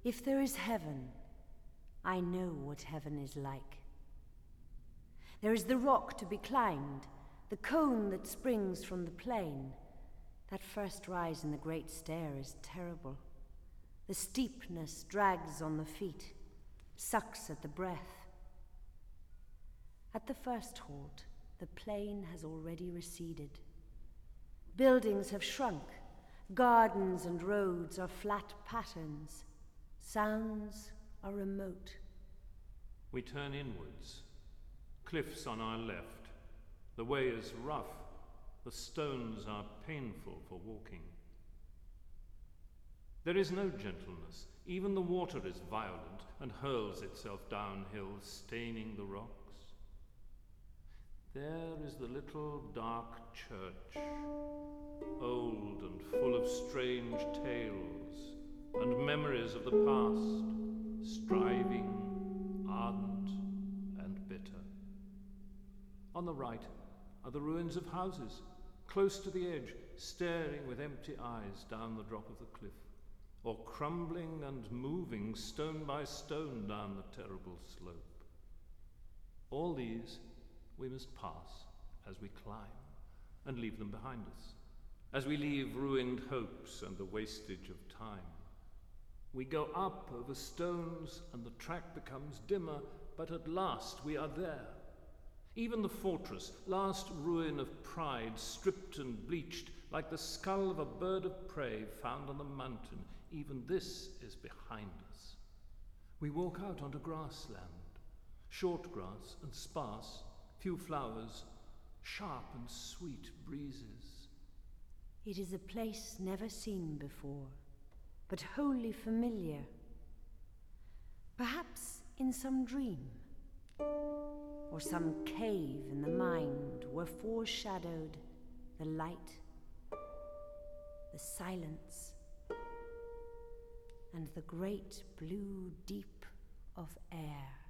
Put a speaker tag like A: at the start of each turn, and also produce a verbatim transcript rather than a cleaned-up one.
A: If there is heaven, I know what heaven is like. There is the rock to be climbed, the cone that springs from the plain. That first rise in the great stair is terrible. The steepness drags on the feet, sucks at the breath. At the first halt, the plain has already receded. Buildings have shrunk, gardens and roads are flat patterns. Sounds are remote.
B: We turn inwards. Cliffs on our left. The way is rough. The stones are painful for walking. There is no gentleness. Even the water is violent and hurls itself downhill, staining the rocks. There is the little dark church, old and full of strange tales and memories of the past, striving, ardent, and bitter. On the right are the ruins of houses, close to the edge, staring with empty eyes down the drop of the cliff, or crumbling and moving stone by stone down the terrible slope. All these we must pass as we climb and leave them behind us, as we leave ruined hopes and the wastage of time. We go up over stones and the track becomes dimmer, but at last we are there. Even the fortress, last ruin of pride, stripped and bleached, like the skull of a bird of prey found on the mountain, even this is behind us. We walk out onto grassland, short grass and sparse, few flowers, sharp and sweet breezes.
A: It is a place never seen before, but wholly familiar. Perhaps in some dream, or some cave in the mind where foreshadowed the light, the silence, and the great blue deep of air.